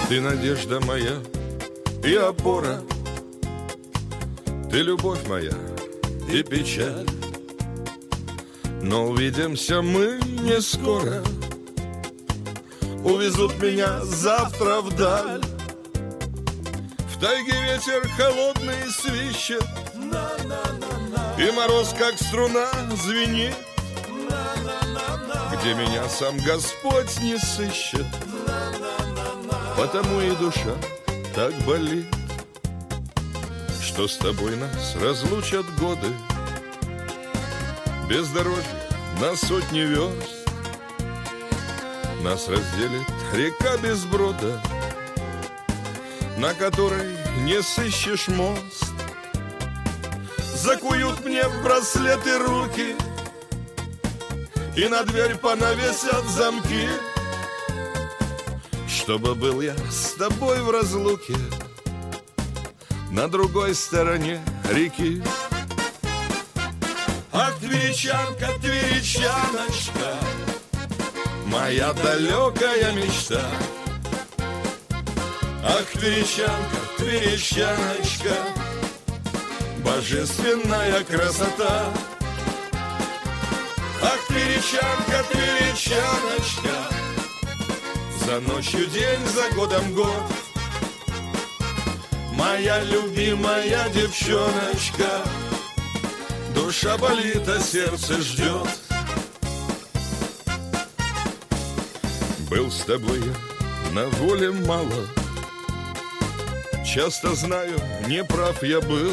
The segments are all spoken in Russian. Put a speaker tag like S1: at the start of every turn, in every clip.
S1: Ты надежда моя и опора, ты любовь моя и печаль. Но увидимся мы не скоро, увезут меня завтра вдаль. В тайге ветер холодный свищет, и мороз, как струна, звенит. Где меня сам Господь не сыщет, потому и душа так болит, что с тобой нас разлучат годы. Бездорожье на сотни верст, нас разделит река без брода, на которой не сыщешь мост. Закуют мне в браслеты руки и на дверь понавесят замки, чтобы был я с тобой в разлуке на другой стороне реки. Ах, тверичанка, тверичаночка, моя далекая мечта. Ах, тверичанка, тверичаночка, божественная красота. Ах, тверичанка, тверичаночка, за ночью день, за годом год. Моя любимая девчоночка, душа болит, а сердце ждет. Был с тобой я на воле мало, часто знаю, не прав я был,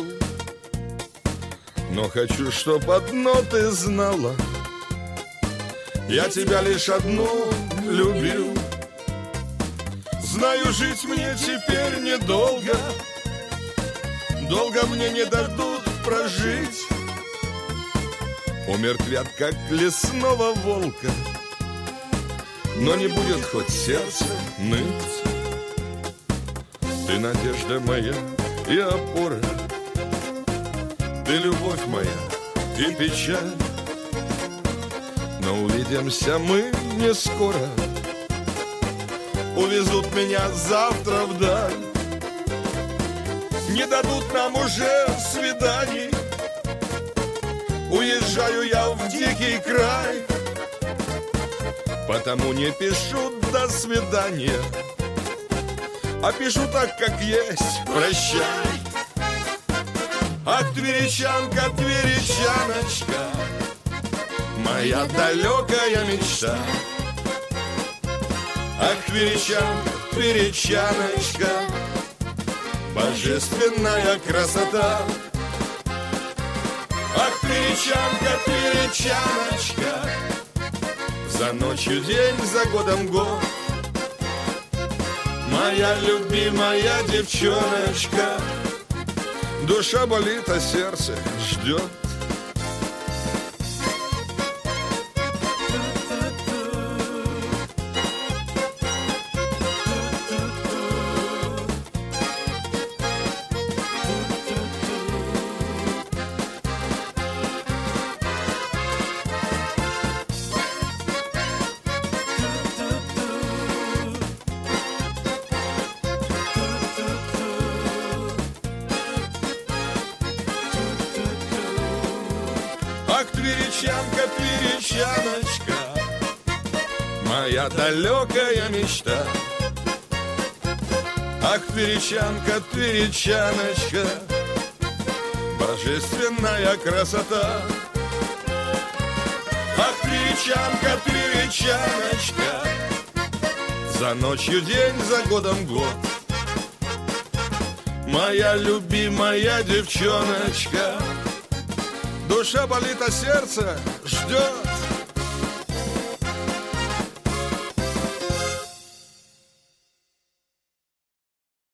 S1: но хочу, чтоб одно ты знала: я тебя лишь одну любил. Знаю, жить мне теперь недолго, долго мне не дадут прожить. Умертвят, как лесного волка, но не будет хоть сердце ныть. Ты надежда моя и опора, ты любовь моя и печаль. Но увидимся мы не скоро, увезут меня завтра вдаль. Не дадут нам уже свиданий, уезжаю я в дикий край. Потому не пишу «до свидания», а пишу так, как есть: прощай. Ах, тверичанка, тверичаночка, моя далекая мечта. Ах, тверичанка, тверичаночка, божественная красота. Ах, тверичанка, тверичаночка, за ночью день, за годом год. Моя любимая девчоночка, душа болит, а сердце ждет. Ах, тверичанка, тверичаночка, моя далекая мечта. Ах, тверичанка, тверичаночка, божественная красота. Ах, тверичанка, тверичаночка, за ночью день, за годом год. Моя любимая девчоночка, душа болит, а сердце ждет.